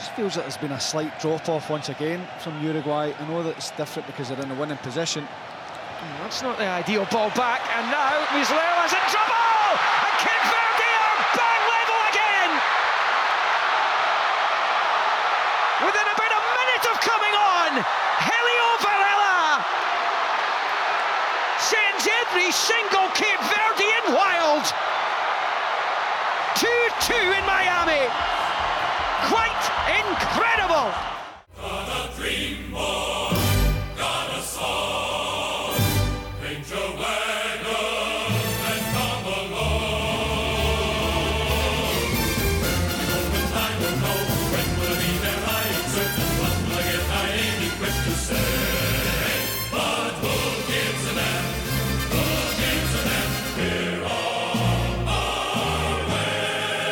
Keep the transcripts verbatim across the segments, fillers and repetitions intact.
Just feels that there's been a slight drop-off once again from Uruguay. I know that it's different because they're in a winning position. That's not the ideal ball back, and now Muslera's in trouble! And Cape Verde are bang level again! Within about a minute of coming on, Helio Varela sends every single Cape Verdean wild. two two in Miami. Quite incredible! Got a dream boy, got a song. Paint your wagon and come along. When time will know, when will it be their right? Certain what will I get? I ain't equipped to say. But who gives a damn? Who gives a damn? We're on our way.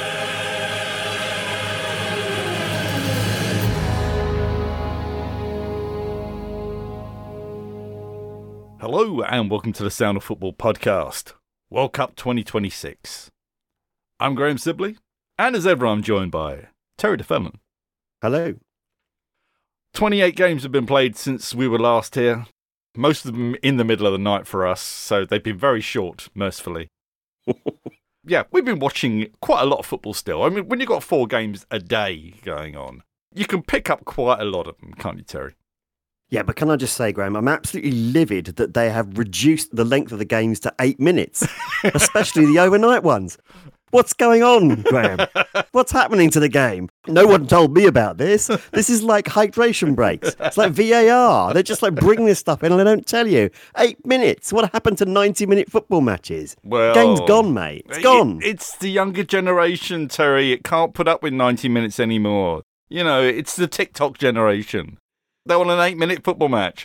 Hello and welcome to the Sound of Football podcast, World Cup twenty twenty-six. I'm Graham Sibley, and as ever I'm joined by Terry DeFellon. Hello. twenty-eight games have been played since we were last here, most of them in the middle of the night for us, so they've been very short, mercifully. Yeah, we've been watching quite a lot of football still. I mean, when you've got four games a day going on, you can pick up quite a lot of them, can't you, Terry? Yeah, but can I just say, Graham, I'm absolutely livid that they have reduced the length of the games to eight minutes, especially the overnight ones. What's going on, Graham? What's happening to the game? No one told me about this. This is like hydration breaks. It's like V A R. They're just like bringing this stuff in and they don't tell you. Eight minutes. What happened to ninety-minute football matches? Well, Game's gone, mate. It's gone. It, it's the younger generation, Terry. It can't put up with ninety minutes anymore. You know, it's the TikTok generation. They want an eight-minute football match.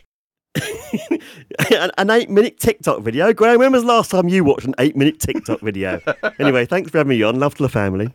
an, an eight-minute TikTok video? Graham, when was the last time you watched an eight-minute TikTok video? Anyway, thanks for having me on. Love to the family.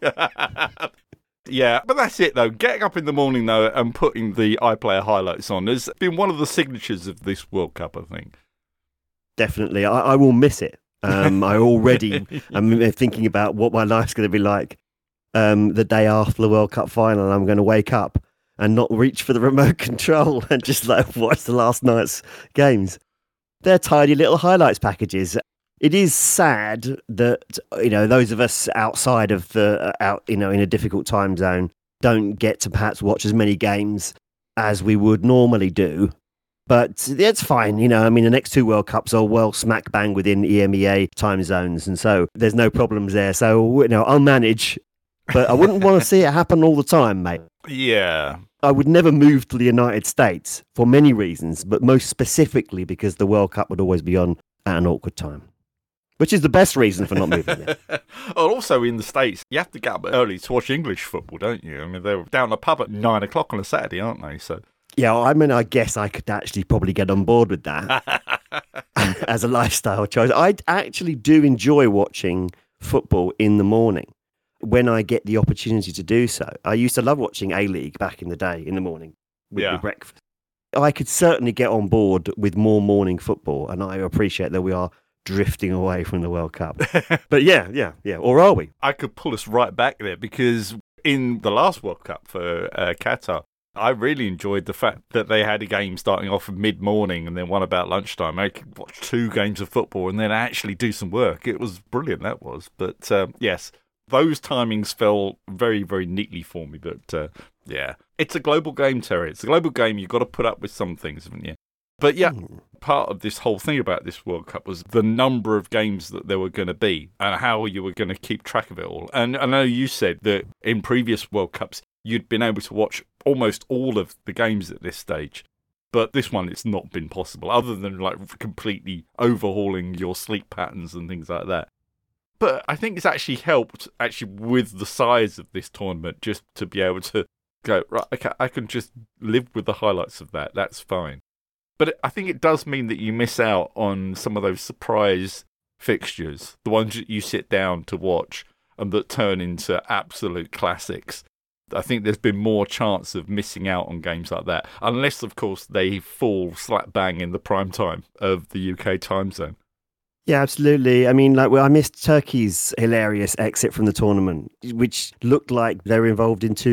Yeah, but that's it, though. Getting up in the morning, though, and putting the iPlayer highlights on has been one of the signatures of this World Cup, I think. Definitely. I, I will miss it. Um, I already am thinking about what my life's going to be like um, the day after the World Cup final. I'm going to wake up and not reach for the remote control and just like watch the last night's games. They're tidy little highlights packages. It is sad that, you know, those of us outside of the, out, you know, in a difficult time zone don't get to perhaps watch as many games as we would normally do. But it's fine, you know, I mean, the next two World Cups are well smack bang within E M E A time zones. And so there's no problems there. So, you know, I'll manage. But I wouldn't want to see it happen all the time, mate. Yeah. I would never move to the United States for many reasons, but most specifically because the World Cup would always be on at an awkward time, which is the best reason for not moving there. Also in the States, you have to get up early to watch English football, don't you? I mean, they're down the pub at nine o'clock on a Saturday, aren't they? So yeah, I mean, I guess I could actually probably get on board with that as a lifestyle choice. I actually do enjoy watching football in the morning when I get the opportunity to do so. I used to love watching A-League back in the day in the morning with yeah. the breakfast. I could certainly get on board with more morning football, and I appreciate that we are drifting away from the World Cup. But yeah, yeah, yeah. Or are we? I could pull us right back there because in the last World Cup for uh, Qatar, I really enjoyed the fact that they had a game starting off mid-morning and then one about lunchtime. I could watch two games of football and then actually do some work. It was brilliant, that was. But um, yes, those timings fell very, very neatly for me. But uh, yeah, it's a global game, Terry. It's a global game. You've got to put up with some things, haven't you? But yeah, mm. part of this whole thing about this World Cup was the number of games that there were going to be and how you were going to keep track of it all. And I know you said that in previous World Cups, you'd been able to watch almost all of the games at this stage. But this one, it's not been possible, other than like completely overhauling your sleep patterns and things like that. But I think it's actually helped actually with the size of this tournament, just to be able to go, right, okay, I can just live with the highlights of that. That's fine. But I think it does mean that you miss out on some of those surprise fixtures, the ones that you sit down to watch and that turn into absolute classics. I think there's been more chance of missing out on games like that, unless, of course, they fall slap bang in the prime time of the U K time zone. Yeah, absolutely. I mean, like, well, I missed Turkey's hilarious exit from the tournament, which looked like they were involved in two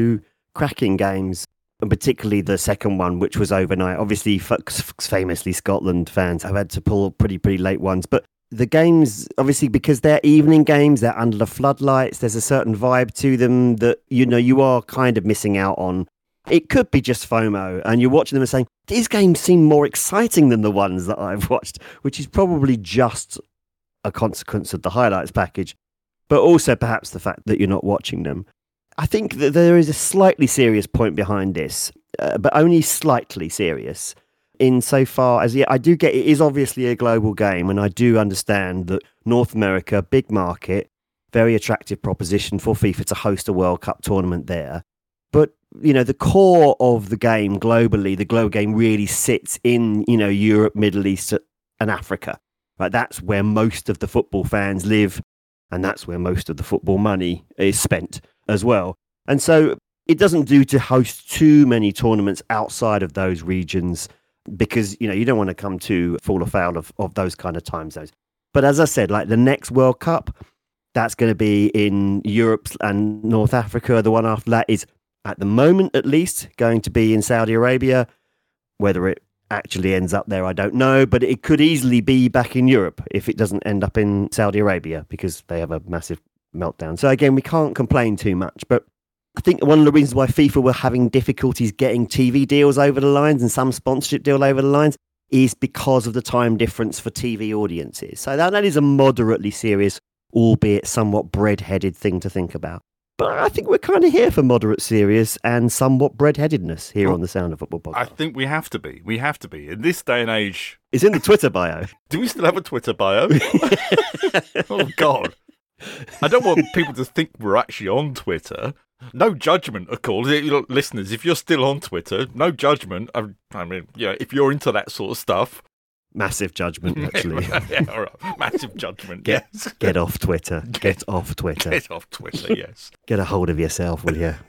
cracking games, and particularly the second one, which was overnight. Obviously, f- famously, Scotland fans have had to pull pretty, pretty late ones. But the games, obviously, because they're evening games, they're under the floodlights, there's a certain vibe to them that, you know, you are kind of missing out on. It could be just FOMO, and you're watching them and saying, these games seem more exciting than the ones that I've watched, which is probably just a consequence of the highlights package, but also perhaps the fact that you're not watching them. I think that there is a slightly serious point behind this, uh, but only slightly serious, insofar as, yeah, I do get it is obviously a global game, and I do understand that North America, big market, very attractive proposition for FIFA to host a World Cup tournament there. But, you know, the core of the game globally, the global game really sits in, you know, Europe, Middle East and Africa. Right? That's where most of the football fans live, and that's where most of the football money is spent as well. And so it doesn't do to host too many tournaments outside of those regions because, you know, you don't want to come to fall afoul of, of those kind of time zones. But as I said, like the next World Cup, that's going to be in Europe and North Africa. The one after that is, at the moment at least, going to be in Saudi Arabia. Whether it actually ends up there, I don't know, but it could easily be back in Europe if it doesn't end up in Saudi Arabia because they have a massive meltdown. So again, we can't complain too much, but I think one of the reasons why FIFA were having difficulties getting T V deals over the lines and some sponsorship deal over the lines is because of the time difference for T V audiences. So that, that is a moderately serious, albeit somewhat bread-headed thing to think about. But I think we're kind of here for moderate serious and somewhat bread-headedness here well, on the Sound of Football podcast. I think we have to be. We have to be. In this day and age... It's in the Twitter bio. Do we still have a Twitter bio? Oh, God. I don't want people to think we're actually on Twitter. No judgment, of course. Listeners, if you're still on Twitter, no judgment. I, I mean, yeah, if you're into that sort of stuff... Massive judgment, actually. Yeah, all right. Massive judgment, get, yes. Get off Twitter. Get, get off Twitter. Get off Twitter, yes. Get a hold of yourself, will you?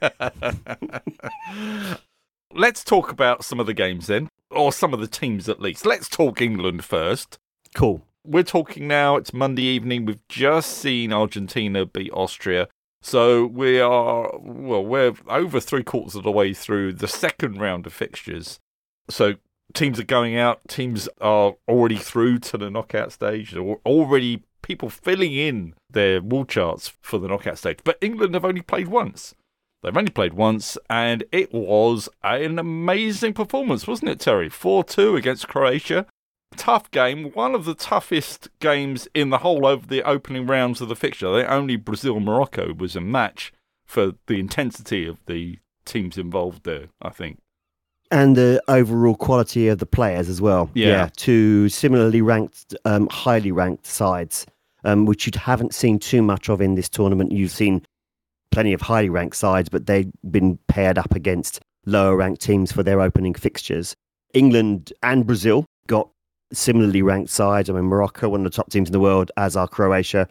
Let's talk about some of the games then, or some of the teams at least. Let's talk England first. Cool. We're talking now, it's Monday evening. We've just seen Argentina beat Austria. So we are, well, we're over three quarters of the way through the second round of fixtures. So teams are going out. Teams are already through to the knockout stage. There are already people filling in their wall charts for the knockout stage. But England have only played once. They've only played once, and it was an amazing performance, wasn't it, Terry? four two against Croatia. Tough game. One of the toughest games in the whole of the opening rounds of the fixture. I think only Brazil-Morocco was a match for the intensity of the teams involved there, I think. And the overall quality of the players as well. Yeah. yeah two similarly ranked, um, highly ranked sides, um, which you haven't seen too much of in this tournament. You've seen plenty of highly ranked sides, but they've been paired up against lower ranked teams for their opening fixtures. England and Brazil got similarly ranked sides. I mean, Morocco, one of the top teams in the world, as are Croatia.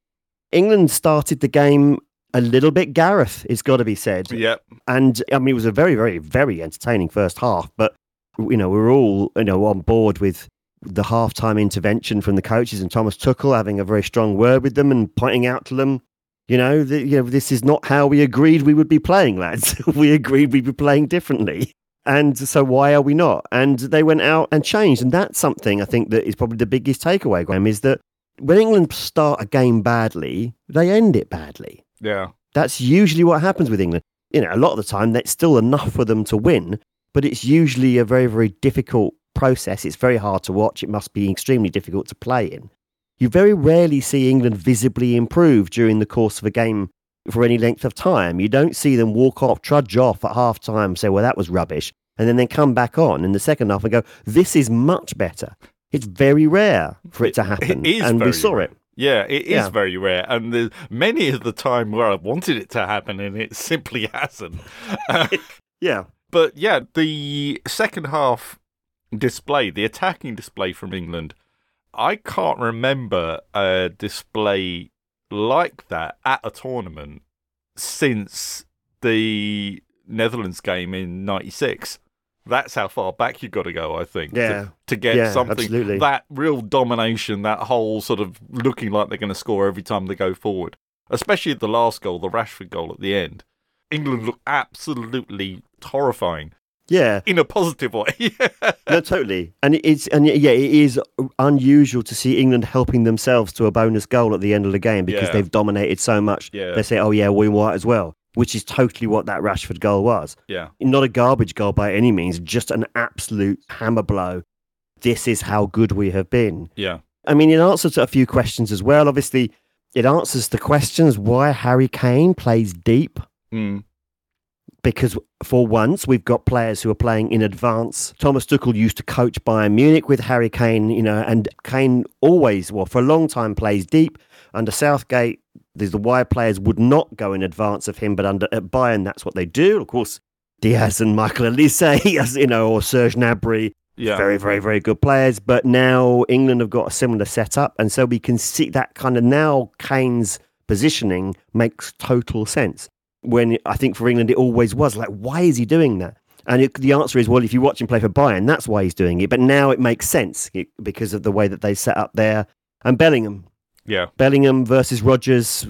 England started the game a little bit Gareth, it's got to be said. Yep. And I mean, it was a very, very, very entertaining first half. But, you know, we were all, you know, on board with the halftime intervention from the coaches and Thomas Tuchel having a very strong word with them and pointing out to them, you know, that, you know, this is not how we agreed we would be playing, lads. We agreed we'd be playing differently. And so why are we not? And they went out and changed. And that's something I think that is probably the biggest takeaway, Graham, is that when England start a game badly, they end it badly. Yeah. That's usually what happens with England. You know, a lot of the time, that's still enough for them to win, but it's usually a very, very difficult process. It's very hard to watch. It must be extremely difficult to play in. You very rarely see England visibly improve during the course of a game for any length of time. You don't see them walk off, trudge off at half time, say, well, that was rubbish, and then they come back on in the second half and go, this is much better. It's very rare for it to happen. It is and very we saw rare. it. Yeah, it is Yeah. very rare. And there's many of the time where I wanted it to happen and it simply hasn't. Uh, Yeah. but yeah, the second half display, the attacking display from England, I can't remember a display like that at a tournament since the Netherlands game in ninety-six. That's how far back you've got to go, I think, Yeah. to, to get Yeah, something, absolutely. that real domination, that whole sort of looking like they're going to score every time they go forward, especially the last goal, the Rashford goal at the end. England looked absolutely horrifying. Yeah, In a positive way. no, totally. And it's and yeah, it is unusual to see England helping themselves to a bonus goal at the end of the game because Yeah. they've dominated so much. Yeah. They say, "Oh yeah, we might as well," which is totally what that Rashford goal was. Yeah. Not a garbage goal by any means, just an absolute hammer blow. This is how good we have been. Yeah. I mean, it answers a few questions as well. Obviously, it answers the questions why Harry Kane plays deep. Mm. Because for once, we've got players who are playing in advance. Thomas Tuchel used to coach Bayern Munich with Harry Kane, you know, and Kane always, well, for a long time, plays deep. Under Southgate, there's the wide players would not go in advance of him, but under at Bayern, that's what they do. Of course, Diaz and Michael Olise, as you know, or Serge Gnabry, Yeah. very, very, very good players. But now England have got a similar setup, and so we can see that kind of now Kane's positioning makes total sense. When I think for England it always was like, why is he doing that? And it, the answer is, well, if you watch him play for Bayern, that's why he's doing it. But now it makes sense it, because of the way that they set up there. And Bellingham, Yeah. Bellingham versus Rodgers.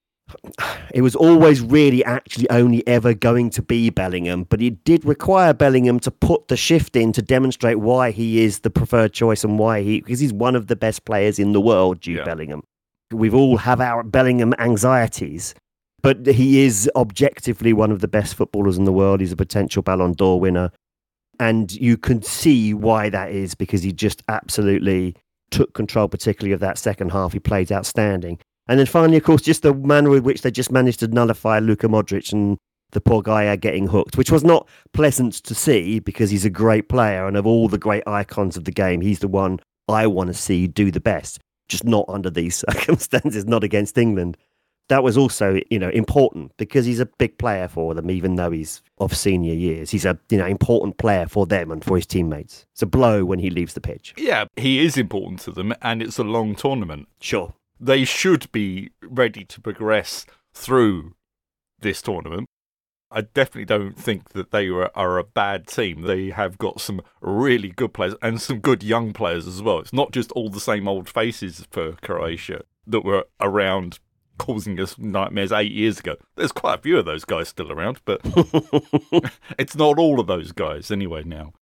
It was always really actually only ever going to be Bellingham, but it did require Bellingham to put the shift in to demonstrate why he is the preferred choice and why he, because he's one of the best players in the world, Jude Yeah. Bellingham. We've all have our Bellingham anxieties. But he is objectively one of the best footballers in the world. He's a potential Ballon d'Or winner. And you can see why that is, because he just absolutely took control, particularly of that second half. He played outstanding. And then finally, of course, just the manner with which they just managed to nullify Luka Modric and the poor guy are getting hooked, which was not pleasant to see because he's a great player. And of all the great icons of the game, he's the one I want to see do the best, just not under these circumstances, not against England. That was also, you know, important because he's a big player for them, even though he's of senior years. He's a, you know, important player for them and for his teammates. It's a blow when he leaves the pitch. Yeah. He is important to them, and it's a long tournament. Sure. They should be ready to progress through this tournament. I definitely don't think that they are, are a bad team. They have got some really good players and some good young players as well. It's not just all the same old faces for Croatia that were around causing us nightmares eight years ago. There's quite a few of those guys still around, but it's not all of those guys anyway now.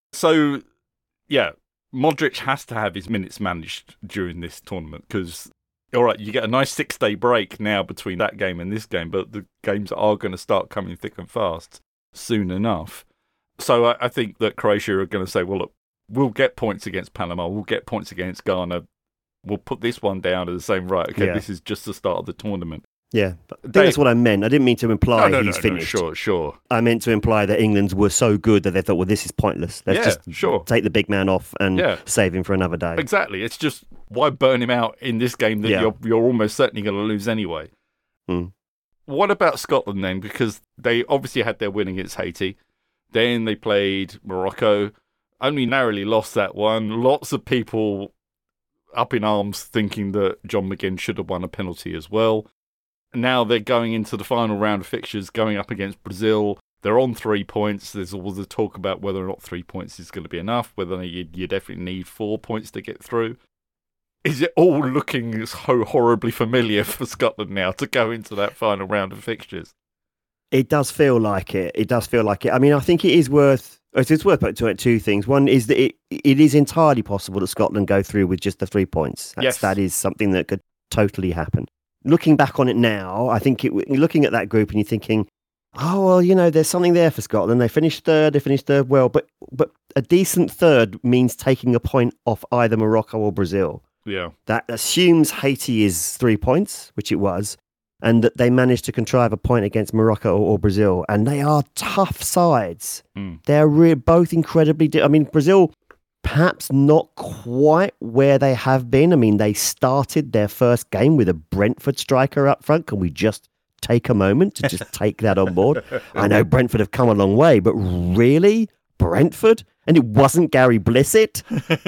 So, yeah, Modric has to have his minutes managed during this tournament because, all right, you get a nice six-day break now between that game and this game, but the games are going to start coming thick and fast soon enough. So I, I think that Croatia are going to say, well, look, we'll get points against Panama, we'll get points against Ghana, we'll put this one down as saying, right, okay, Yeah. this is just the start of the tournament. Yeah, but I think They- that's what I meant. I didn't mean to imply no, no, he's no, no, finished. sure, sure. I meant to imply that England were so good that they thought, well, this is pointless. Let's Yeah, just sure. take the big man off and Yeah. save him for another day. Exactly. It's just, why burn him out in this game that Yeah. you're you're almost certainly going to lose anyway? Hmm. What about Scotland then? Because they obviously had their win against Haiti. Then they played Morocco. Only narrowly lost that one. Lots of people up in arms thinking that John McGinn should have won a penalty as well. Now they're going into the final round of fixtures, going up against Brazil. They're on three points. There's all the talk about whether or not three points is going to be enough, whether you, you definitely need four points to get through. Is it all looking so horribly familiar for Scotland now to go into that final round of fixtures? It does feel like it. It does feel like it. I mean, I think it is worth. It's worth putting two, two things. One is that it it is entirely possible that Scotland go through with just the three points. That's, Yes. that is something that could totally happen. Looking back on it now, I think it, you're looking at that group and you're thinking, oh well, you know, there's something there for Scotland. They finished third. They finished third well, but but a decent third means taking a point off either Morocco or Brazil. Yeah. That assumes Haiti is three points, which it was, and that they managed to contrive a point against Morocco or, or Brazil. And they are tough sides. Mm. They're re- both incredibly... Di- I mean, Brazil, perhaps not quite where they have been. I mean, they started their first game with a Brentford striker up front. Can we just take a moment to just take that on board? I know Brentford have come a long way, but really? Brentford? And it wasn't Gary Blissett?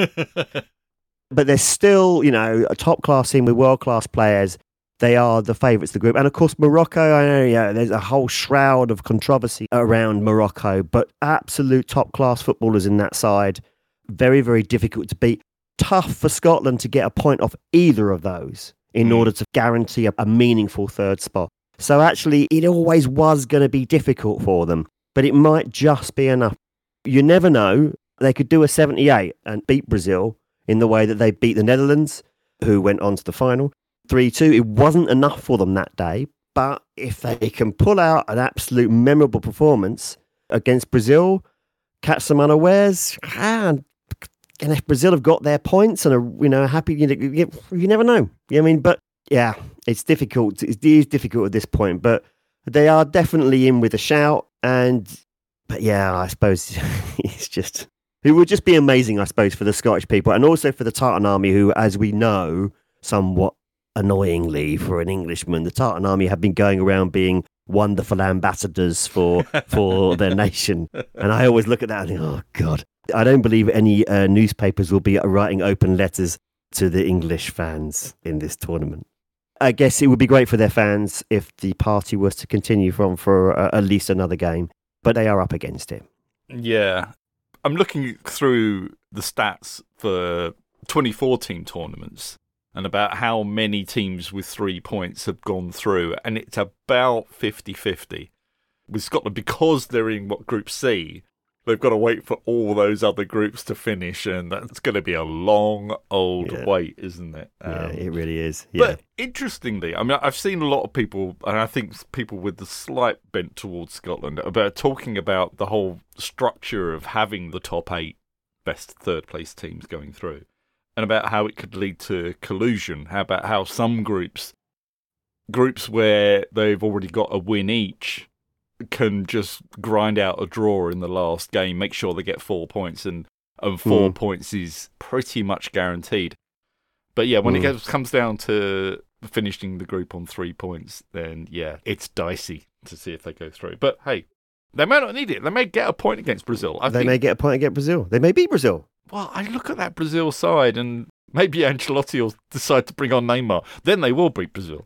But they're still, you know, a top-class team with world-class players. They are the favourites of the group. And, of course, Morocco, I know, yeah, there's a whole shroud of controversy around Morocco, but absolute top-class footballers in that side. Very, very difficult to beat. Tough for Scotland to get a point off either of those in Mm. order to guarantee a, a meaningful third spot. So actually, it always was going to be difficult for them, but it might just be enough. You never know. They could do a seventy-eight and beat Brazil in the way that they beat the Netherlands, who went on to the final. three two, it wasn't enough for them that day, but if they can pull out an absolute memorable performance against Brazil, catch them unawares, and if Brazil have got their points and are, you know, happy, you, you, you never know. You know I mean, but yeah, it's difficult. It is difficult at this point, but they are definitely in with a shout. And, but yeah, I suppose it's just, it would just be amazing, I suppose, for the Scottish people and also for the Tartan Army, who, as we know, somewhat annoyingly for an Englishman, the Tartan Army have been going around being wonderful ambassadors for for their nation. And I always look at that and think, oh, God. I don't believe any uh, newspapers will be writing open letters to the English fans in this tournament. I guess it would be great for their fans if the party was to continue from for uh, at least another game, but they are up against it. Yeah. I'm looking through the stats for twenty fourteen tournaments and about how many teams with three points have gone through, and it's about fifty-fifty. With Scotland, because they're in what Group C, they've got to wait for all those other groups to finish, and that's going to be a long, old yeah. wait, isn't it? Um, yeah, it really is. Yeah. But interestingly, I mean, I've seen a lot of people, and I think people with the slight bent towards Scotland, about talking about the whole structure of having the top eight best third-place teams going through, and about how it could lead to collusion. How about how some groups, groups where they've already got a win each, can just grind out a draw in the last game, make sure they get four points, and, and four mm. points is pretty much guaranteed. But yeah, when mm. it gets, comes down to finishing the group on three points, then yeah, it's dicey to see if they go through. But hey, they may not need it. They may get a point against Brazil. I they think, may get a point against Brazil. They may beat Brazil. Well, I look at that Brazil side, and maybe Ancelotti will decide to bring on Neymar. Then they will beat Brazil.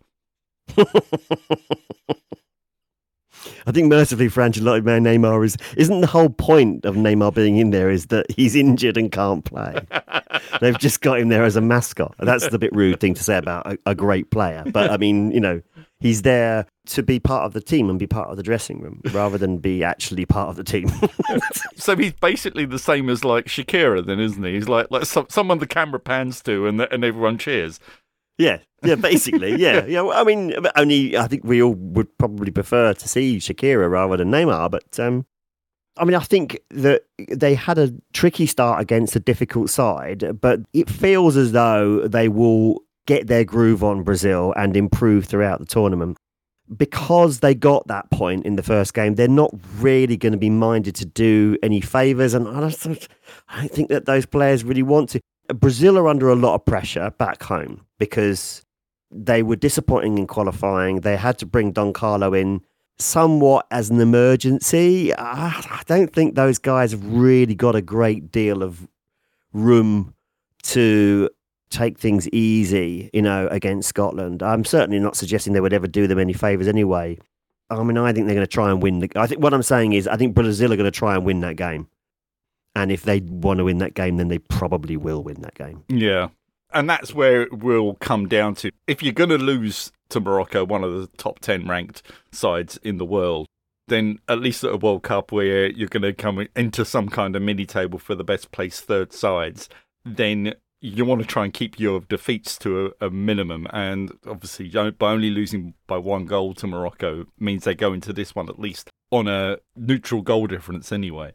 I think mercifully for Ancelotti, man, Neymar is isn't the whole point of Neymar being in there is that he's injured and can't play. They've just got him there as a mascot. That's the bit rude thing to say about a, a great player. But I mean, you know, he's there to be part of the team and be part of the dressing room rather than be actually part of the team. So he's basically the same as like Shakira, then, isn't he? He's like like some, someone the camera pans to and and everyone cheers. Yeah, yeah, basically, yeah, yeah. Well, I mean, only I think we all would probably prefer to see Shakira rather than Neymar. But um, I mean, I think that they had a tricky start against a difficult side, but it feels as though they will get their groove on Brazil and improve throughout the tournament. Because they got that point in the first game, they're not really going to be minded to do any favours, and I don't, I don't think that those players really want to. Brazil are under a lot of pressure back home because they were disappointing in qualifying. They had to bring Don Carlo in somewhat as an emergency. I don't think those guys have really got a great deal of room to take things easy, you know, against Scotland. I'm certainly not suggesting they would ever do them any favours anyway. I mean, I think they're going to try and win. The, I think what I'm saying is I think Brazil are going to try and win that game. And if they want to win that game, then they probably will win that game. Yeah. And that's where it will come down to. If you're going to lose to Morocco, one of the top ten ranked sides in the world, then at least at a World Cup where you're going to come into some kind of mini-table for the best placed third sides, then you want to try and keep your defeats to a, a minimum. And obviously, by only losing by one goal to Morocco means they go into this one at least on a neutral goal difference anyway.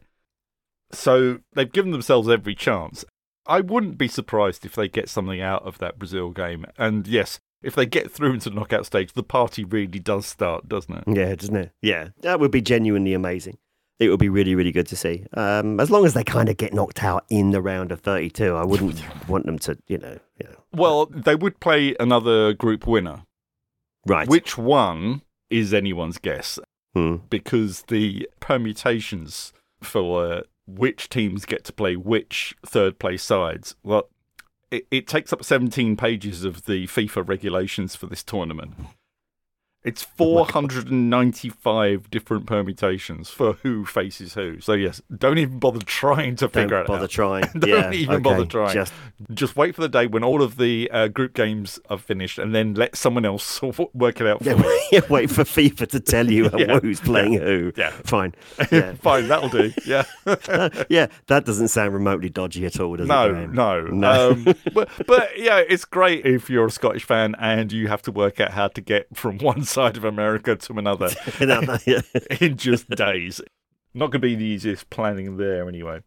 So they've given themselves every chance. I wouldn't be surprised if they get something out of that Brazil game. And yes, if they get through into the knockout stage, the party really does start, doesn't it? Yeah, doesn't it? Yeah, that would be genuinely amazing. It would be really, really good to see. Um, as long as they kind of get knocked out in the round of thirty-two, I wouldn't want them to, you know, you know. Well, they would play another group winner. Right. Which one is anyone's guess? Hmm. Because the permutations for uh, which teams get to play which third place sides, well, it, it takes up seventeen pages of the FIFA regulations for this tournament. It's four hundred ninety-five different permutations for who faces who. So, yes, don't even bother trying to figure Don't it bother out. trying. don't yeah, even okay. bother trying. Just, Just wait for the day when all of the uh, group games are finished and then let someone else work it out for yeah, you. yeah, wait for FIFA to tell you Yeah, who's playing yeah, who. yeah. Fine. Yeah. Fine, that'll do. Yeah. Uh, yeah, that doesn't sound remotely dodgy at all, does No, it? Graham? no, No. Um, but but yeah, it's great if you're a Scottish fan and you have to work out how to get from one side of America to another No, no, yeah. in just days. Not going to be the easiest planning there, anyway.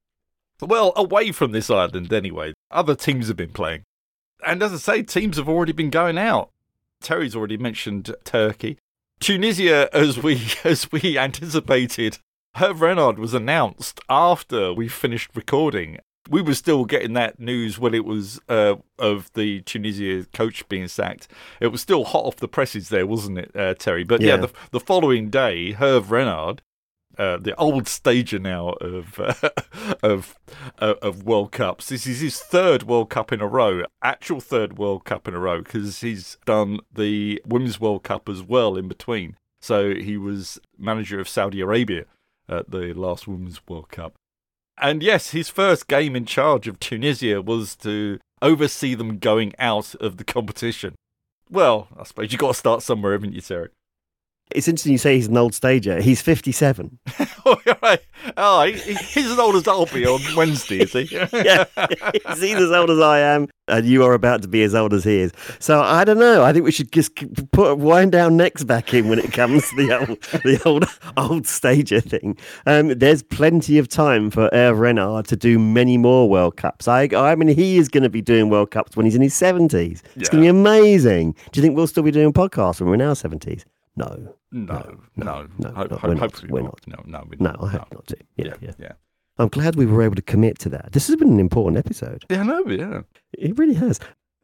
Well, away from this island, anyway, other teams have been playing, and as I say, teams have already been going out. Terry's already mentioned Turkey, Tunisia, as we as we anticipated. Hervé Renard was announced after we finished recording. We were still getting that news when it was uh, of the Tunisia coach being sacked. It was still hot off the presses there, wasn't it, uh, Terry? But yeah, Yeah. the, the following day, Hervé Renard, uh, the old stager now of uh, of uh, of World Cups. This is his third World Cup in a row, actual third World Cup in a row, because he's done the Women's World Cup as well in between. So he was manager of Saudi Arabia at the last Women's World Cup. And yes, his first game in charge of Tunisia was to oversee them going out of the competition. Well, I suppose you've got to start somewhere, haven't you, Terry? It's interesting you say he's an old stager. He's fifty-seven. Oh, right. Oh, he, he's as old as I'll be on Wednesday, is he? Yeah, he's as old as I am, and you are about to be as old as he is. So I don't know. I think we should just put wind down necks back in when it comes to the old, the old, old stager thing. Um, there's plenty of time for Hervé Renard to do many more World Cups. I, I mean, he is going to be doing World Cups when he's in his seventies. It's Yeah. going to be amazing. Do you think we'll still be doing podcasts when we're in our seventies? No. No, no, no, Ho- no, ho- we're not, hopefully we're not. No, no, we're No, not. I hope not to. Yeah, Yeah, yeah. yeah. I'm glad we were able to commit to that. This has been an important episode. Yeah, I know, yeah. It really has.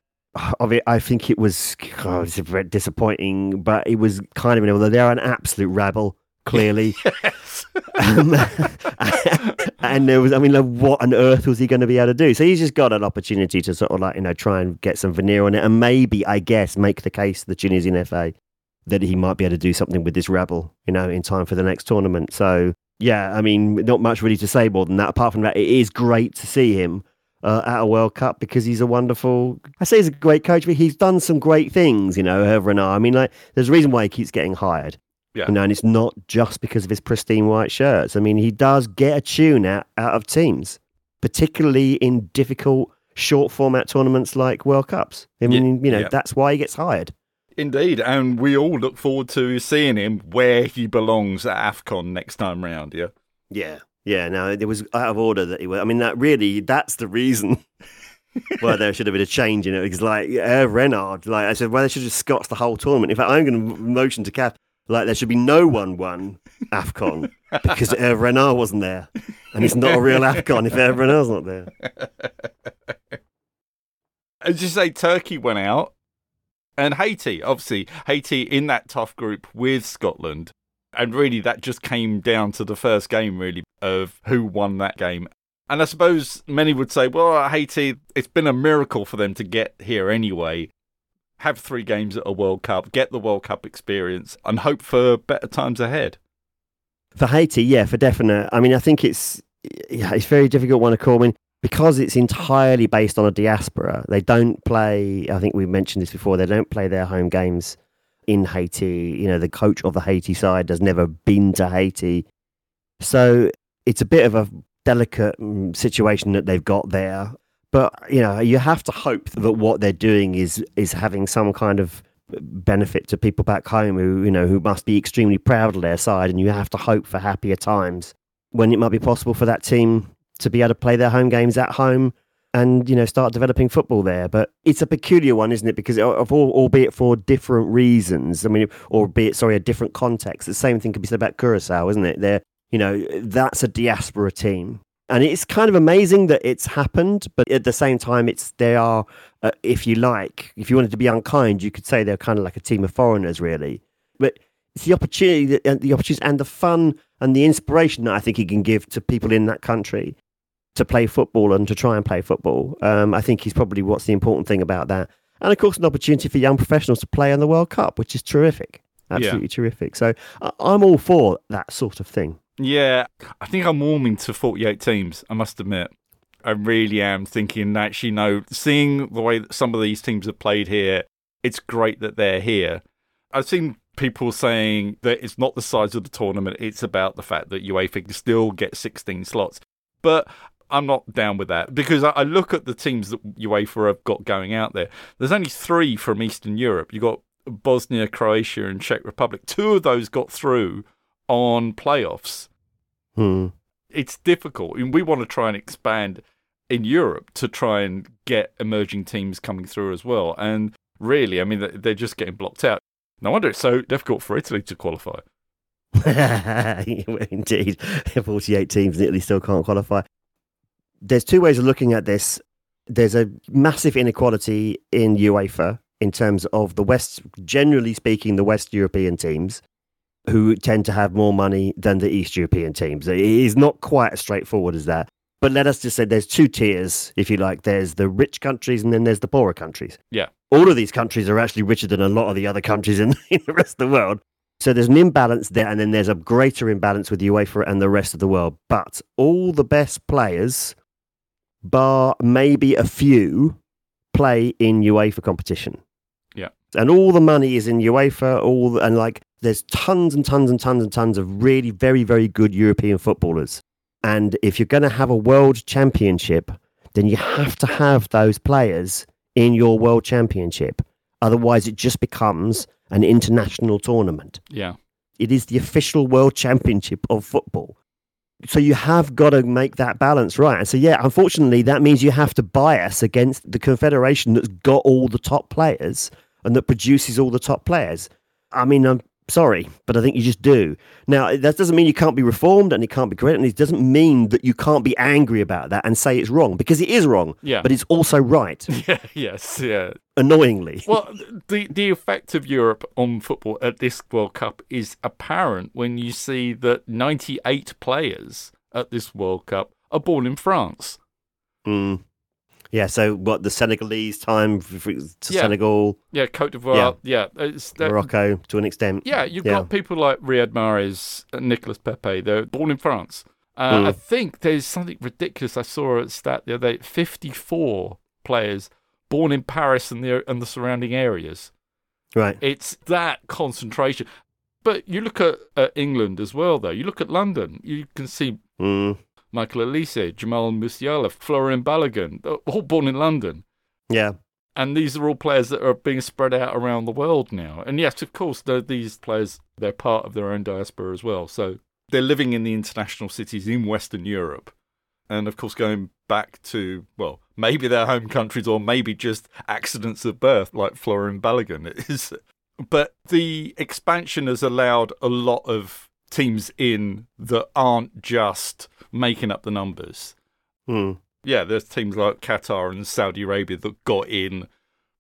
I mean, I think it was, oh, it's very disappointing, but it was kind of, you know, they're an absolute rabble, clearly. Yes. um, and there was, I mean, like, what on earth was he going to be able to do? So he's just got an opportunity to sort of like, you know, try and get some veneer on it and maybe, I guess, make the case to the Tunisian F A that he might be able to do something with this rabble, you know, in time for the next tournament. So, yeah, I mean, not much really to say more than that. Apart from that, it is great to see him uh, at a World Cup because he's a wonderful, I say he's a great coach, but he's done some great things, you know, Hervé Renard. I mean, like, there's a reason why he keeps getting hired. Yeah. You know, and it's not just because of his pristine white shirts. I mean, he does get a tune out, out of teams, particularly in difficult short format tournaments like World Cups. I mean, Yeah, you know, yeah. that's why he gets hired. Indeed, and we all look forward to seeing him where he belongs at AFCON next time round, yeah? Yeah. Yeah, no, it was out of order that he was. I mean, that really, that's the reason why there should have been a change in it. Because, like, uh, Renard, like I said, well, they should have just scots the whole tournament. In fact, I'm going to motion to Kath, like, there should be no one won AFCON because uh, Renard wasn't there. And it's not a real AFCON if uh, Renard's not there. As you say, Turkey went out, and Haiti, obviously, Haiti in that tough group with Scotland. And really, that just came down to the first game, really, of who won that game. And I suppose many would say, well, Haiti, it's been a miracle for them to get here anyway. Have three games at a World Cup, get the World Cup experience, and hope for better times ahead. For Haiti, yeah, for definite. I mean, I think it's yeah, it's a very difficult one to call. I mean, because it's entirely based on a diaspora, they don't play, I think we mentioned this before, they don't play their home games in Haiti. You know, the coach of the Haiti side has never been to Haiti. So it's a bit of a delicate um, situation that they've got there. But, you know, you have to hope that what they're doing is is having some kind of benefit to people back home who, you know, who must be extremely proud of their side. And you have to hope for happier times when it might be possible for that team to be able to play their home games at home and, you know, start developing football there. But it's a peculiar one, isn't it? Because of all, albeit for different reasons, I mean, or be it, sorry, a different context, the same thing could be said about Curacao, isn't it? They're, you know, that's a diaspora team. And it's kind of amazing that it's happened, but at the same time, it's they are, uh, if you like, if you wanted to be unkind, you could say they're kind of like a team of foreigners, really. But it's the opportunity, that, and the opportunity, and the fun and the inspiration that I think he can give to people in that country to play football and to try and play football. Um, I think he's probably what's the important thing about that. And of course, an opportunity for young professionals to play in the World Cup, which is terrific. Absolutely yeah. terrific. So I- I'm all for that sort of thing. Yeah, I think I'm warming to forty-eight teams, I must admit. I really am thinking, actually, no, seeing the way that some of these teams have played here, it's great that they're here. I've seen people saying that it's not the size of the tournament, it's about the fact that UEFA can still get sixteen slots. But I'm not down with that, because I look at the teams that UEFA have got going out there. There's only three from Eastern Europe. You've got Bosnia, Croatia and Czech Republic. Two of those got through on playoffs. Hmm. It's difficult. And we want to try and expand in Europe to try and get emerging teams coming through as well. And really, I mean, they're just getting blocked out. No wonder it's so difficult for Italy to qualify. Indeed. forty-eight teams and Italy still can't qualify. There's two ways of looking at this. There's a massive inequality in UEFA in terms of the West, generally speaking, the West European teams who tend to have more money than the East European teams. It is not quite as straightforward as that. But let us just say there's two tiers, if you like. There's the rich countries and then there's the poorer countries. Yeah. All of these countries are actually richer than a lot of the other countries in, in the rest of the world. So there's an imbalance there, and then there's a greater imbalance with UEFA and the rest of the world. But all the best players, bar maybe a few, play in UEFA competition. Yeah. And all the money is in UEFA, all the, and like there's tons and tons and tons and tons of really very, very good European footballers. And if you're going to have a world championship, then you have to have those players in your world championship. Otherwise, it just becomes an international tournament. Yeah. It is the official world championship of football. So you have got to make that balance right. And so, yeah, unfortunately, that means you have to bias against the confederation that's got all the top players and that produces all the top players. I mean, I'm sorry, but I think you just do. Now, that doesn't mean you can't be reformed and it can't be corrected. And it doesn't mean that you can't be angry about that and say it's wrong, because it is wrong. Yeah. But it's also right. Yeah. Yes. Yeah. Annoyingly. Well, the the effect of Europe on football at this World Cup is apparent when you see that ninety-eight players at this World Cup are born in France. Mm. Yeah, so what, the Senegalese time to yeah. Senegal? Yeah, Cote d'Ivoire. Yeah, yeah. It's, Morocco, to an extent. Yeah, you've yeah. got people like Riyad Mahrez and Nicolas Pepe. They're born in France. Uh, mm. I think there's something ridiculous. I saw a stat the other day, fifty-four players born in Paris and the, and the surrounding areas. Right. It's that concentration. But you look at, at England as well, though. You look at London. You can see... Mm. Michael Olise, Jamal Musiala, Florian Balogun, all born in London. Yeah. And these are all players that are being spread out around the world now. And yes, of course, these players, they're part of their own diaspora as well. So they're living in the international cities in Western Europe. And of course, going back to, well, maybe their home countries or maybe just accidents of birth like Florian Balogun. It is. But the expansion has allowed a lot of teams in that aren't just making up the numbers. Mm. Yeah, there's teams like Qatar and Saudi Arabia that got in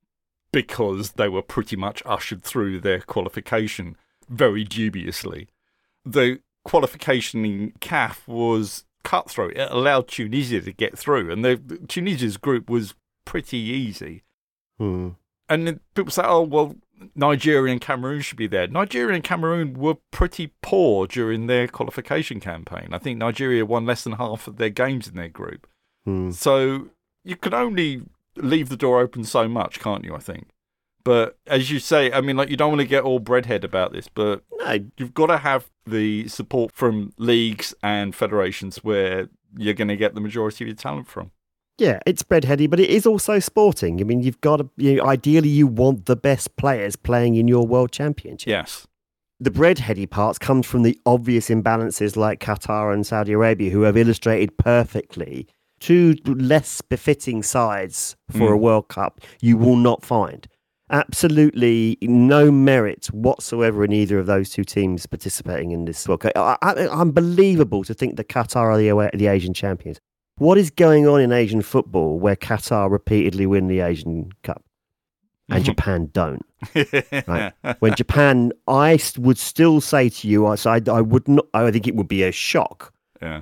because they were pretty much ushered through their qualification very dubiously. The qualification in C A F was cutthroat. It allowed Tunisia to get through, and the, Tunisia's group was pretty easy. Mm. And then people say, oh, well, Nigeria and Cameroon should be there. Nigeria and Cameroon were pretty poor during their qualification campaign. I think Nigeria won less than half of their games in their group. Hmm. So you can only leave the door open so much, can't you, I think? But as you say, I mean, like, you don't want to get all breadhead about this, but no. You've got to have the support from leagues and federations where you're going to get the majority of your talent from. Yeah, it's breadheady, but it is also sporting. I mean, you've got to, you know, ideally you want the best players playing in your world championship. Yes. The breadheady parts comes from the obvious imbalances like Qatar and Saudi Arabia, who have illustrated perfectly two less befitting sides for Mm. a World Cup you will not find. Absolutely no merit whatsoever in either of those two teams participating in this World Cup. I, I, unbelievable to think that Qatar are the, the Asian champions. What is going on in Asian football where Qatar repeatedly win the Asian Cup and Japan don't? Right? When Japan, I would still say to you, I, I, I would not. I think it would be a shock. Yeah.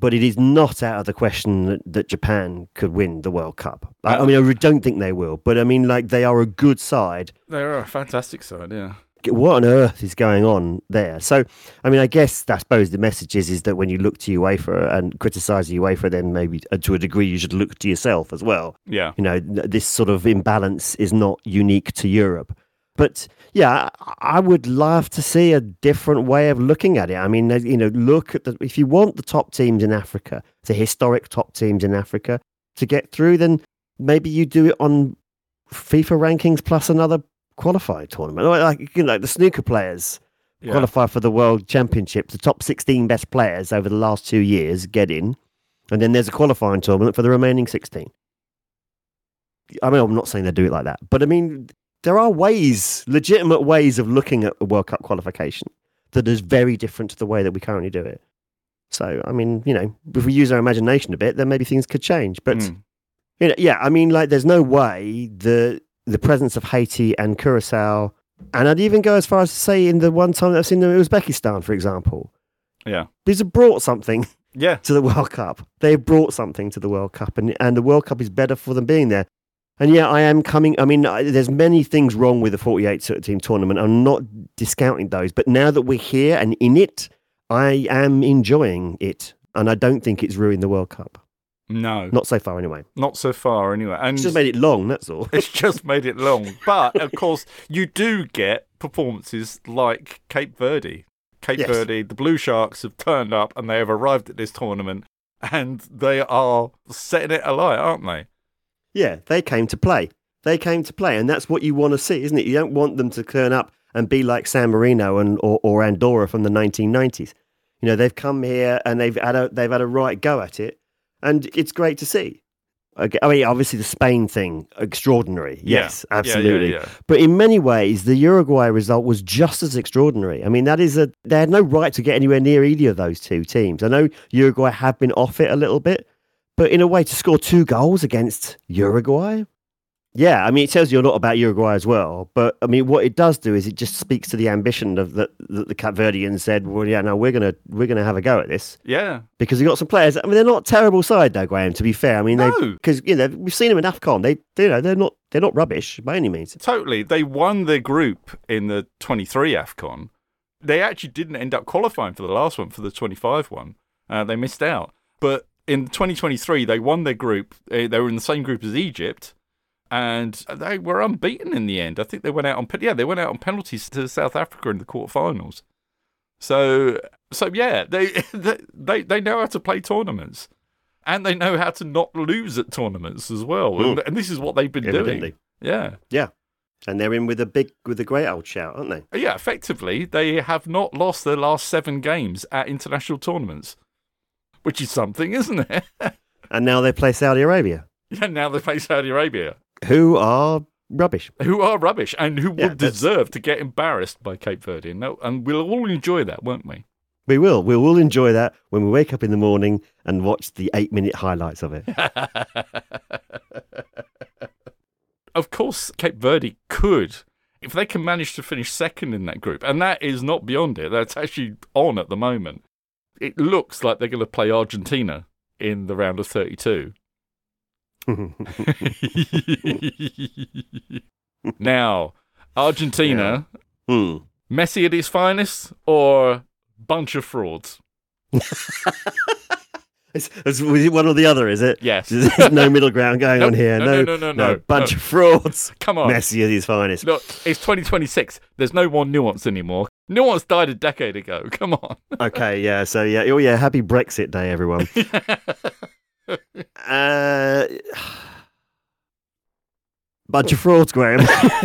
but it is not out of the question that, that Japan could win the World Cup. I, I mean, I really don't think they will, but I mean, like, they are a good side. They're a fantastic side, yeah. What on earth is going on there? So, I mean, I guess, I suppose the message is, is that when you look to UEFA and criticise the UEFA, then maybe uh, to a degree you should look to yourself as well. Yeah. You know, this sort of imbalance is not unique to Europe. But yeah, I would love to see a different way of looking at it. I mean, you know, look at the, if you want the top teams in Africa, the historic top teams in Africa to get through, then maybe you do it on FIFA rankings plus another qualified tournament. Like, you know, the snooker players yeah. qualify for the World Championship. The top sixteen best players over the last two years get in, and then there's a qualifying tournament for the remaining sixteen. I mean, I'm not saying they do it like that, but I mean, there are ways, legitimate ways of looking at a World Cup qualification that is very different to the way that we currently do it. So, I mean, you know, if we use our imagination a bit, then maybe things could change. But, mm. you know, yeah, I mean, like, there's no way the the presence of Haiti and Curacao, and I'd even go as far as to say in the one time that I've seen them in Uzbekistan, for example. Yeah. These have brought something yeah. to the World Cup. They've brought something to the World Cup, and, and the World Cup is better for them being there. And yeah, I am coming. I mean, I, there's many things wrong with the forty-eight team tournament. I'm not discounting those. But now that we're here and in it, I am enjoying it. And I don't think it's ruined the World Cup. No. Not so far, anyway. Not so far, anyway. And it's just made it long, that's all. It's just made it long. But, of course, you do get performances like Cape Verde. Cape yes. Verde, the Blue Sharks have turned up and they have arrived at this tournament and they are setting it alight, aren't they? Yeah, they came to play. They came to play, and that's what you want to see, isn't it? You don't want them to turn up and be like San Marino and or, or Andorra from the nineteen nineties. You know, they've come here and they've had a they've had a right go at it, and it's great to see. Okay, I mean, obviously the Spain thing, extraordinary. Yes, yeah. absolutely. Yeah, yeah, yeah. But in many ways, the Uruguay result was just as extraordinary. I mean, that is a they had no right to get anywhere near either of those two teams. I know Uruguay have been off it a little bit. But in a way, to score two goals against Uruguay, yeah, I mean, it tells you a lot about Uruguay as well. But I mean, what it does do is it just speaks to the ambition of the, the, the Cape Verdeans said, well, yeah, no, we're gonna we're gonna have a go at this. Yeah, because we got some players. I mean, they're not a terrible side, though, Graham. To be fair, I mean, no, because you know we've seen them in AFCON. They, you know, they're not they're not rubbish by any means. Totally, they won their group in the twenty-three AFCON. They actually didn't end up qualifying for the last one, for the twenty-five one. Uh, they missed out, but in twenty twenty-three, they won their group. They were in the same group as Egypt, and they were unbeaten in the end. I think they went out on yeah, they went out on penalties to South Africa in the quarterfinals. So, so yeah, they they they know how to play tournaments, and they know how to not lose at tournaments as well. And, and this is what they've been Evidently. doing. Yeah, yeah, and they're in with a big with a great old shout, aren't they? Yeah, effectively, they have not lost their last seven games at international tournaments. Which is something, isn't it? And now they play Saudi Arabia. Yeah, now they play Saudi Arabia. Who are rubbish. Who are rubbish and who Yeah, would that's- deserve to get embarrassed by Cape Verde. And, no- and we'll all enjoy that, won't we? We will. We will enjoy that when we wake up in the morning and watch the eight-minute highlights of it. Of course, Cape Verde could, if they can manage to finish second in that group, and that is not beyond it, that's actually on at the moment. It looks like they're going to play Argentina in the round of thirty-two. Now, Argentina, yeah. mm. Messi at his finest or bunch of frauds? It's, it's one or the other, is it? Yes. There's no middle ground going no, on here. No, No, no, no, no. no bunch no. of frauds. Come on. Messi at his finest. Look, it's twenty twenty-six. There's no more nuance anymore. Nuance died a decade ago. Come on. Okay, yeah. So, yeah. Oh, yeah. Happy Brexit Day, everyone. uh, bunch of frauds, Graham.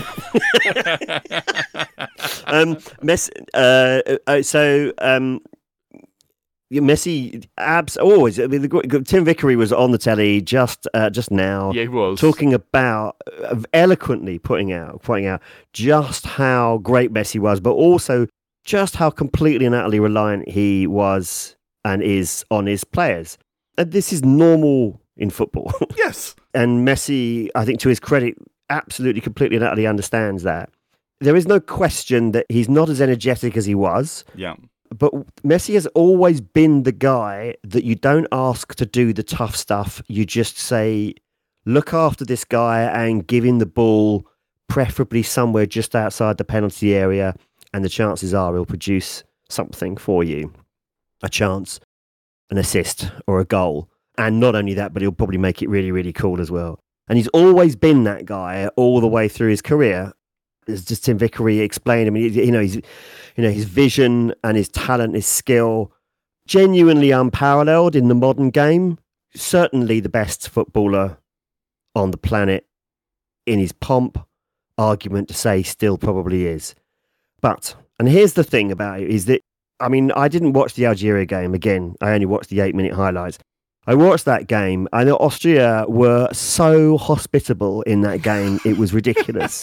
um, Messi, uh, uh, so, um, Messi, abs always. I mean, the, Tim Vickery was on the telly just uh, just now. Yeah, he was talking about uh, eloquently putting out pointing out just how great Messi was, but also just how completely and utterly reliant he was and is on his players. And this is normal in football. Yes, and Messi, I think, to his credit, absolutely, completely and utterly understands that. There is no question that he's not as energetic as he was. Yeah. But Messi has always been the guy that you don't ask to do the tough stuff. You just say, look after this guy and give him the ball, preferably somewhere just outside the penalty area, and the chances are he'll produce something for you. A chance, an assist, or a goal. And not only that, but he'll probably make it really, really cool as well. And he's always been that guy all the way through his career. As just Tim Vickery explained, I mean, you know, he's, you know, his vision and his talent, his skill, genuinely unparalleled in the modern game. Certainly the best footballer on the planet. In his pomp, argument to say still probably is. But, and here's the thing about it, is that, I mean, I didn't watch the Algeria game again. I only watched the eight-minute highlights. I watched that game. I know Austria were so hospitable in that game. It was ridiculous.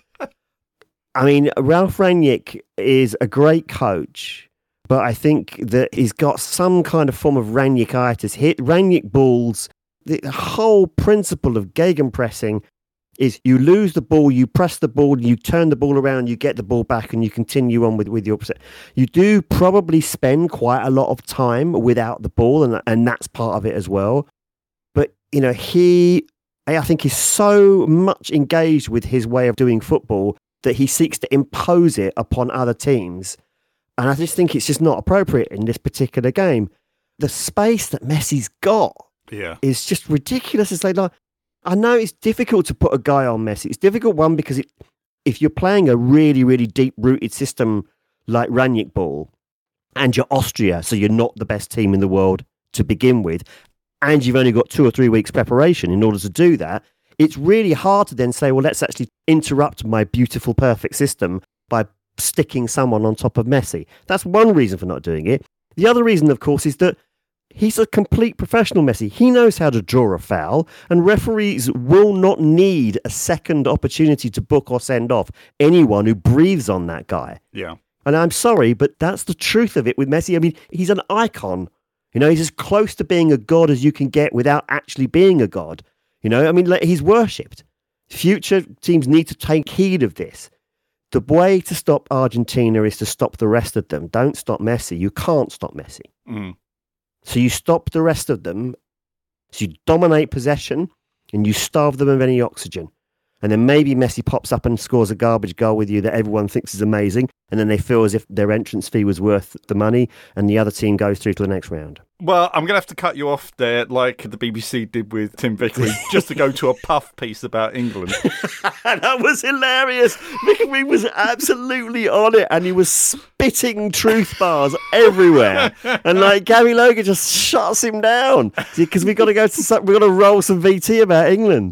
I mean, Ralf Rangnick is a great coach, but I think that he's got some kind of form of Rangnickitis. Hit Rangnick balls. The whole principle of gegenpressing is you lose the ball, you press the ball, you turn the ball around, you get the ball back, and you continue on with, with your opposite. You do probably spend quite a lot of time without the ball, and and that's part of it as well. But, you know, he, I think, is so much engaged with his way of doing football that he seeks to impose it upon other teams. And I just think it's just not appropriate in this particular game. The space that Messi's got Yeah. is just ridiculous. As they like, I know it's difficult to put a guy on Messi. It's difficult, one, because it, if you're playing a really, really deep-rooted system like Rangnick ball, and you're Austria, so you're not the best team in the world to begin with, and you've only got two or three weeks preparation in order to do that, it's really hard to then say, well, let's actually interrupt my beautiful, perfect system by sticking someone on top of Messi. That's one reason for not doing it. The other reason, of course, is that he's a complete professional, Messi. He knows how to draw a foul, and referees will not need a second opportunity to book or send off anyone who breathes on that guy. Yeah. And I'm sorry, but that's the truth of it with Messi. I mean, he's an icon. You know, he's as close to being a god as you can get without actually being a god. You know, I mean, like, he's worshipped. Future teams need to take heed of this. The way to stop Argentina is to stop the rest of them. Don't stop Messi. You can't stop Messi. Mm. So you stop the rest of them. So you dominate possession and you starve them of any oxygen. And then maybe Messi pops up and scores a garbage goal with you that everyone thinks is amazing. And then they feel as if their entrance fee was worth the money and the other team goes through to the next round. Well, I'm going to have to cut you off there, like the B B C did with Tim Vickery, just to go to a puff piece about England. That was hilarious. Vickery was absolutely on it, and he was spitting truth bars everywhere. And like Gary Logan just shuts him down because we got to go to some, we got to roll some V T about England.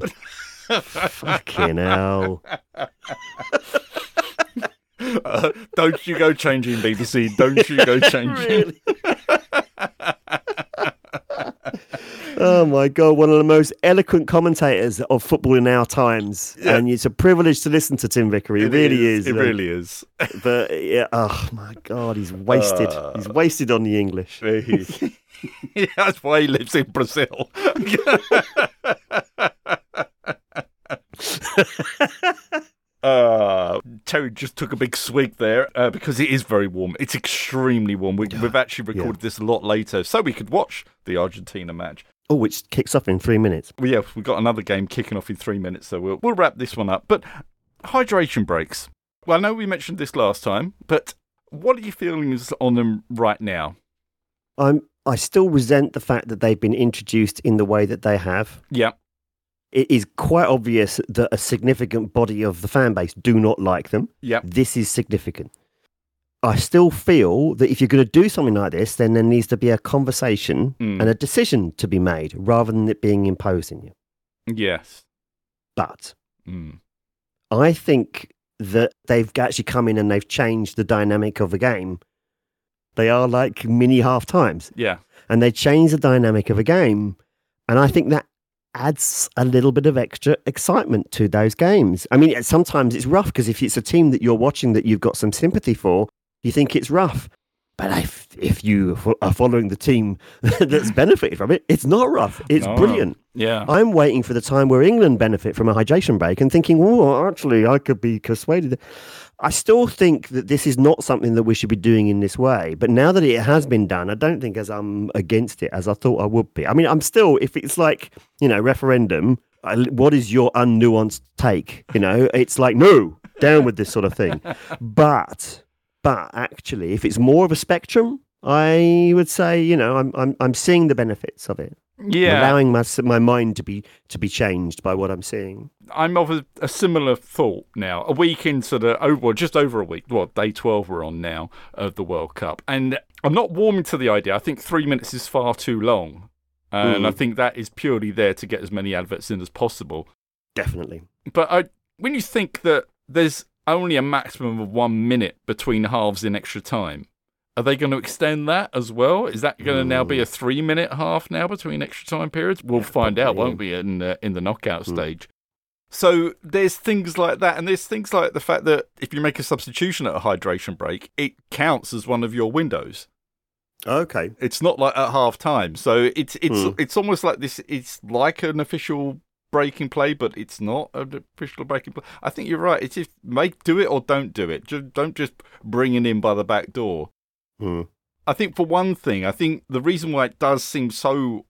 Fucking hell. Uh, don't you go changing, B B C. Don't you go changing. Really? Oh my God, one of the most eloquent commentators of football in our times. Yeah. And it's a privilege to listen to Tim Vickery. It, it really is. is. It man. really is. But yeah, oh my God, he's wasted. Uh, he's wasted on the English. Yeah, that's why he lives in Brazil. Uh, Terry just took a big swig there uh, because it is very warm. It's extremely warm. We, we've actually recorded yeah. this a lot later so we could watch the Argentina match. Oh, which kicks off in three minutes. Well, yeah, we've got another game kicking off in three minutes, so we'll, we'll wrap this one up. But hydration breaks. Well, I know we mentioned this last time, but what are your feelings on them right now? I'm, I still resent the fact that they've been introduced in the way that they have. Yeah. It is quite obvious that a significant body of the fan base do not like them. Yep. This is significant. I still feel that if you're going to do something like this, then there needs to be a conversation mm. and a decision to be made rather than it being imposed on you. Yes. But mm. I think that they've actually come in and they've changed the dynamic of the game. They are like mini half times. Yeah. And they change the dynamic of a game. And I think that adds a little bit of extra excitement to those games. I mean, sometimes it's rough because if it's a team that you're watching that you've got some sympathy for, you think it's rough. But if, if you are following the team that's benefited from it, it's not rough. It's No. brilliant. Yeah. I'm waiting for the time where England benefit from a hydration break and thinking, oh, actually, I could be persuaded. I still think that this is not something that we should be doing in this way. But now that it has been done, I don't think as I'm against it as I thought I would be. I mean, I'm still, if it's like, you know, referendum, I, what is your unnuanced take? You know, it's like, no, down with this sort of thing. But... But actually, if it's more of a spectrum, I would say, you know, I'm I'm I'm seeing the benefits of it. Yeah. I'm allowing my my mind to be to be changed by what I'm seeing. I'm of a, a similar thought now. A week into the, oh, well, just over a week, well, day twelve we're on now of the World Cup. And I'm not warming to the idea. I think three minutes is far too long. And Mm. I think that is purely there to get as many adverts in as possible. Definitely. But I, when you think that there's only a maximum of one minute between halves in extra time, are they going to extend that as well? Is that going to now be a three-minute half now between extra time periods? We'll find out, won't we, in the, in the knockout Mm. stage. So there's things like that, and there's things like the fact that if you make a substitution at a hydration break, it counts as one of your windows. Okay. It's not like at half time. So it's it's Mm. it's almost like this. It's like an official breaking play, but it's not an official breaking play. I think you're right. It's just make do it or don't do it. Just don't just bring it in by the back door. Mm. I think for one thing, I think the reason why it does seem so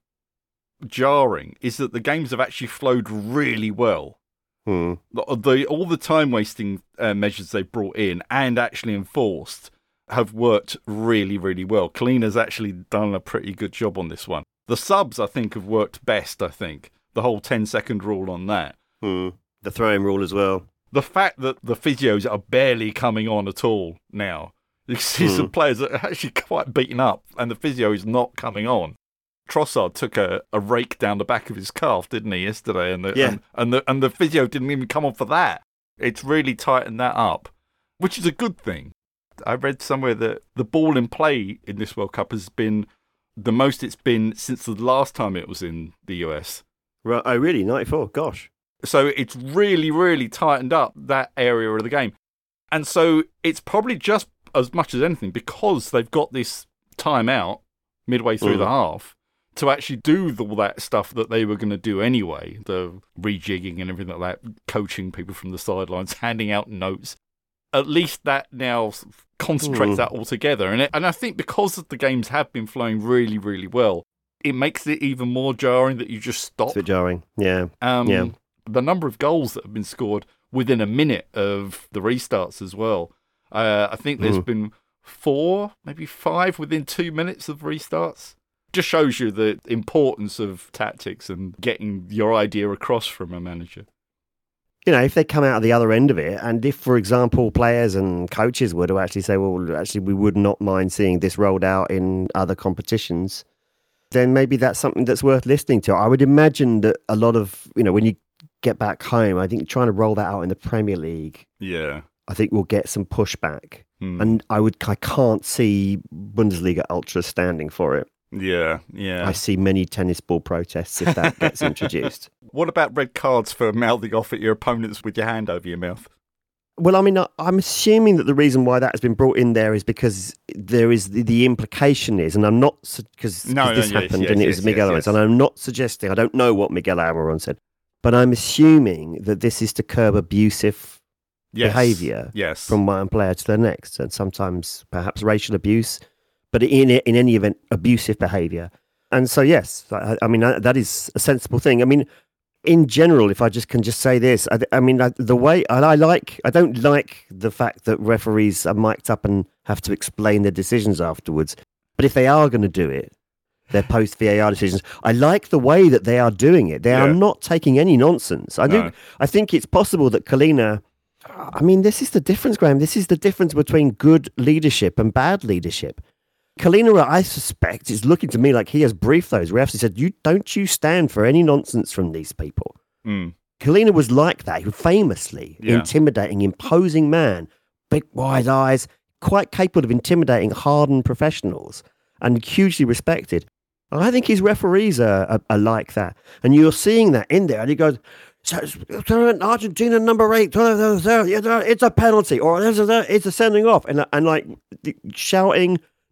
jarring is that the games have actually flowed really well. Mm. The, the all the time wasting uh, measures they've brought in and actually enforced have worked really, really well. Kalina's actually done a pretty good job on this one. The subs, I think, have worked best, I think. The whole ten-second rule on that. Mm. The throwing rule as well. The fact that the physios are barely coming on at all now. You see some players that are actually quite beaten up, and the physio is not coming on. Trossard took a, a rake down the back of his calf, didn't he, yesterday? And the, Yeah. and, and the and the physio didn't even come on for that. It's really tightened that up, which is a good thing. I read somewhere that the ball in play in this World Cup has been the most it's been since the last time it was in the U S. Right. Oh, really? ninety-four? Gosh. So it's really, really tightened up that area of the game. And so it's probably just as much as anything because they've got this timeout midway through Mm. the half to actually do all that stuff that they were going to do anyway, the rejigging and everything like that, coaching people from the sidelines, handing out notes. At least that now concentrates Mm. that all together. And, it, and I think because the games have been flowing really, really well, it makes it even more jarring that you just stop. It's a bit jarring. Yeah. Um, Yeah. The number of goals that have been scored within a minute of the restarts as well. Uh, I think there's Mm. been four, maybe five within two minutes of restarts. Just shows you the importance of tactics and getting your idea across from a manager. You know, if they come out of the other end of it, and if, for example, players and coaches were to actually say, well, actually, we would not mind seeing this rolled out in other competitions, then maybe that's something that's worth listening to. I would imagine that a lot of, you know, when you get back home, I think trying to roll that out in the Premier League, Yeah. I think we'll get some pushback. Hmm. And I would, I can't see Bundesliga Ultras standing for it. Yeah, yeah. I see many tennis ball protests if that gets introduced. What about red cards for mouthing off at your opponents with your hand over your mouth? Well, I mean, I- I'm assuming that the reason why that has been brought in there is because there is the, the implication is, and I'm not because No, no, this yes, happened yes, and it yes, was Miguel yes, Almiron, yes. and I'm not suggesting, I don't know what Miguel Almiron said, but I'm assuming that this is to curb abusive Yes. behaviour Yes. from one player to the next, and sometimes perhaps racial abuse, but in in any event, abusive behaviour. And so, yes, I, I mean, that that is a sensible thing. I mean, in general, if I just can just say this, I, I mean, I, the way and I like, I don't like the fact that referees are mic'd up and have to explain their decisions afterwards. But if they are going to do it, their post V A R decisions, I like the way that they are doing it. They are Yeah. not taking any nonsense. I No. do. I think it's possible that Kalina. I mean, this is the difference, Graham. This is the difference between good leadership and bad leadership. Kalina, I suspect, is looking to me like he has briefed those refs. He said, "You don't you stand for any nonsense from these people." Mm. Kalina was like that, famously Yeah. intimidating, imposing man, big wide eyes, quite capable of intimidating hardened professionals, and hugely respected. And I think his referees are, are, are like that, and you're seeing that in there. And he goes, "So, so Argentina number eight, it's a penalty, or it's a sending off," and and like shouting,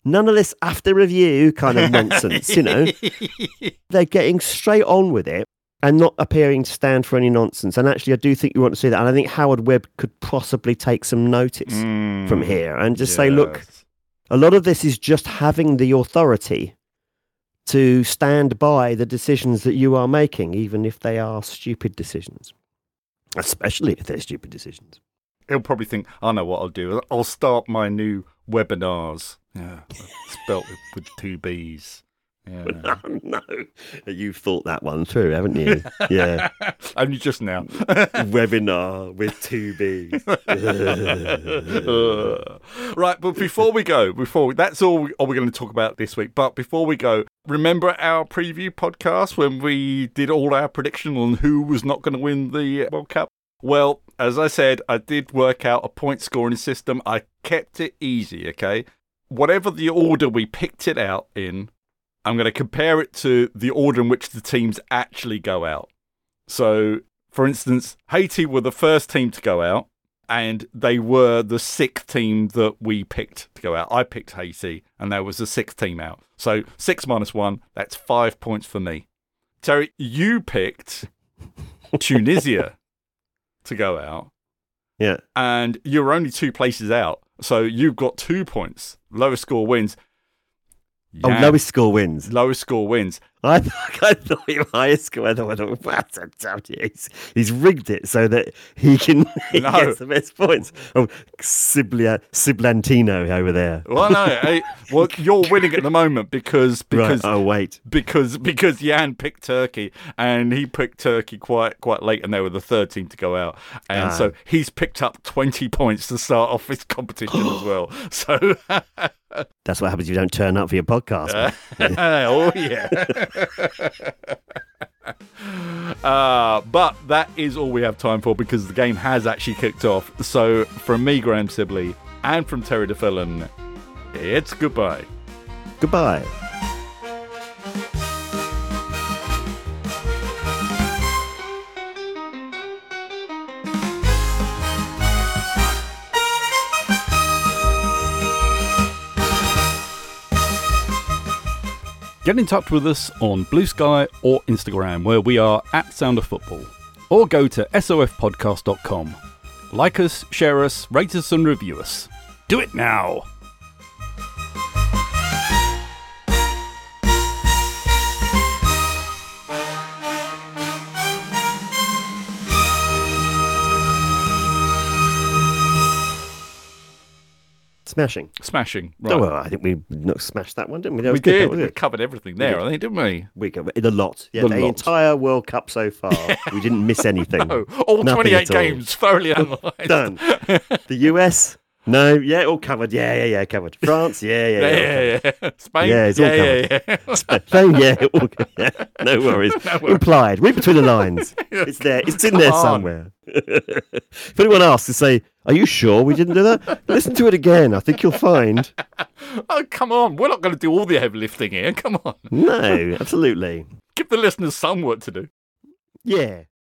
None of this after review kind of nonsense, you know. They're getting straight on with it and not appearing to stand for any nonsense. And actually, I do think you want to see that. And I think Howard Webb could possibly take some notice Mm, from here and just yes. say, look, a lot of this is just having the authority to stand by the decisions that you are making, even if they are stupid decisions. Especially if they're stupid decisions. He'll probably think, I know what I'll do. I'll start my new webinars. Yeah, spelt with, with two B's. Yeah. Oh, no. You've thought that one through, haven't you? Yeah. Only just now. Webinar with two B's. Right, but before we go, before we, that's all, we, all we're going to talk about this week. But before we go, remember our preview podcast when we did all our prediction on who was not going to win the World Cup? Well, as I said, I did work out a point scoring system. I kept it easy, okay? Whatever the order we picked it out in, I'm going to compare it to the order in which the teams actually go out. So, for instance, Haiti were the first team to go out, and they were the sixth team that we picked to go out. I picked Haiti, and there was the sixth team out. So, six minus one, that's five points for me. Terry, you picked Tunisia to go out. Yeah. And you're only two places out. So, you've got two points. Lowest score wins. Oh, Yeah. lowest score wins. Lowest score wins. I, I thought your highest score. I thought, I thought wow, damn, he's, he's rigged it so that he can he No. gets the best points. Oh, Siblia, Siblantino over there. Well, no, eh, well, you're winning at the moment because because Right. Oh, wait. because because Jan picked Turkey and he picked Turkey quite quite late, and they were the third team to go out, and Ah. so he's picked up twenty points to start off his competition as well. So, That's what happens if you don't turn up for your podcast. oh yeah. Uh, but that is all we have time for because the game has actually kicked off. So from me, Graham Sibley, and from Terry DeFillon, it's goodbye. Goodbye. Get in touch with us on Blue Sky or Instagram, where we are at Sound of Football. Or go to S O F podcast dot com. Like us, share us, rate us and review us. Do it now! Smashing. Smashing. Right. Oh, well, I think we not smashed that one, didn't we? That we was good, did. that was We it. covered everything there, I think, didn't we? We covered a lot. Yeah, The the, lot. entire World Cup so far. We didn't miss anything. No, all Nothing twenty-eight at all. games thoroughly analysed. Done. The U S? No. Yeah, all covered. Yeah, yeah, yeah, covered. France? Yeah, yeah, Yeah, yeah. yeah, yeah. Spain? Yeah, it's all yeah, yeah, yeah. Spain, yeah, all, yeah. No worries. No worries. Implied. Read between the lines. It's there. It's in there Come on. somewhere. If anyone asks to say, are you sure we didn't do that? Listen to it again. I think you'll find. Oh, come on. We're not going to do all the heavy lifting here. Come on. No, absolutely. Give the listeners some work to do. Yeah.